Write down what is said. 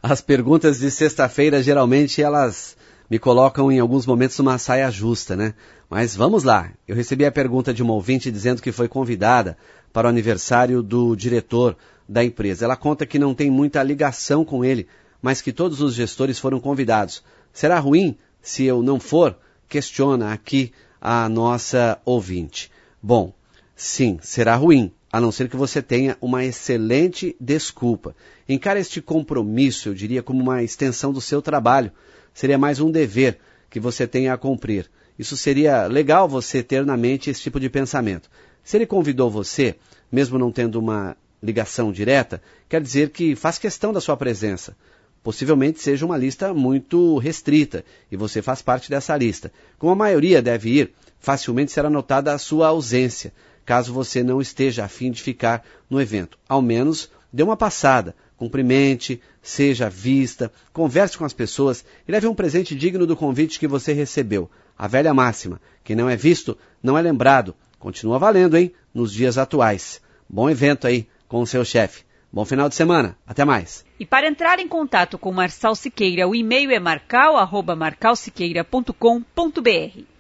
As perguntas de sexta-feira, geralmente, elas me colocam em alguns momentos numa saia justa, né? Mas vamos lá. Eu recebi a pergunta de uma ouvinte dizendo que foi convidada para o aniversário do diretor da empresa. Ela conta que não tem muita ligação com ele, mas que todos os gestores foram convidados. Será ruim se eu não for? Questiona aqui a nossa ouvinte. Bom, sim, será ruim, a não ser que você tenha uma excelente desculpa. Encare este compromisso, eu diria, como uma extensão do seu trabalho. Seria mais um dever que você tem a cumprir. Isso seria legal você ter na mente esse tipo de pensamento. Se ele convidou você, mesmo não tendo uma ligação direta, quer dizer que faz questão da sua presença. Possivelmente seja uma lista muito restrita e você faz parte dessa lista. Como a maioria deve ir, facilmente será notada a sua ausência, caso você não esteja a fim de ficar no evento. Ao menos dê uma passada, cumprimente, seja vista, converse com as pessoas e leve um presente digno do convite que você recebeu. A velha máxima, quem não é visto, não é lembrado. Continua valendo, hein, nos dias atuais. Bom evento aí com o seu chefe. Bom final de semana. Até mais. E para entrar em contato com Marçal Siqueira, o e-mail é marcal@marcalsiqueira.com.br.